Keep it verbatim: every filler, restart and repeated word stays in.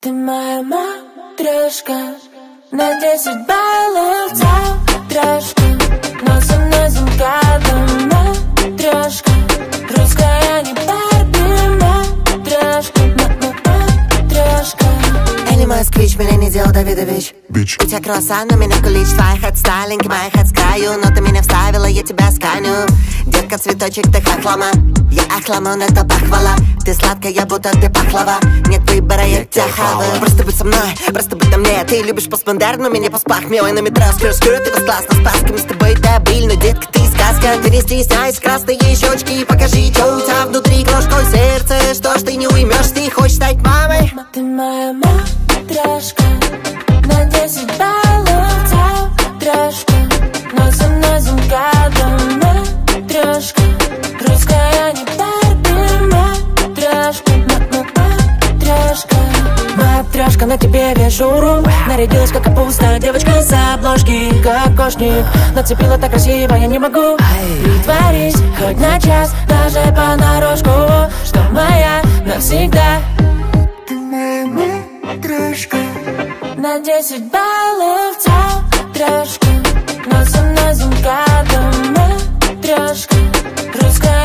Ты моя матрешка, на десять баллов завтрашка, носом на МКАДом матрешка, русская не Барби, матрешка, матрешка. Элли москвич, меня не делал Давидович. Bitch. У тебя круассан, у меня кулич, твоих от Сталинки, моих от Скаю. Но ты меня вставила, я тебя сканю. Детка, цветочек, ты хохлома. Я охламон, это похвала. Ты сладкая, будто ты пахлава. Нет выбора, я тебя хаваю. Просто будь со мной, просто будь на мне. Ты любишь постмодерн, но меня поспахмел. И на метро скрю-скрю, ты восклассно с пасками. С тобой табиль, но детка, ты сказка. Ты не стесняйся, красные щечки. Покажи, что у тебя внутри, крошкой сердце. Что ж ты не уймешь, ты хочешь стать мамой? Ты моя матрешка, на десять баллов завтрашка, носом на МКАДом матрешка, русская не Барби, матрешка, матрешка. Матрешка, на тебе вижу рум. Нарядилась как капуста, девочка с обложки, как кошник. Нацепила так красиво, я не могу притворись хоть на час, даже понарошку, что моя навсегда. Ты моя матрешка, на десять баллов завтрашка, носом на МКАДом матрешка, русская